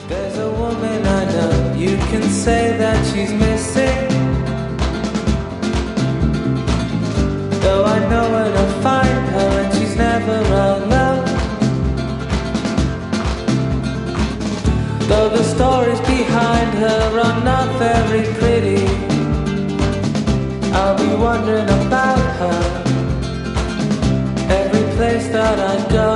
There's a woman I know, you can say that she's missing. Though I know where to find her and she's never alone. Though the stories behind her are not very pretty, I'll be wondering about her every place that I go.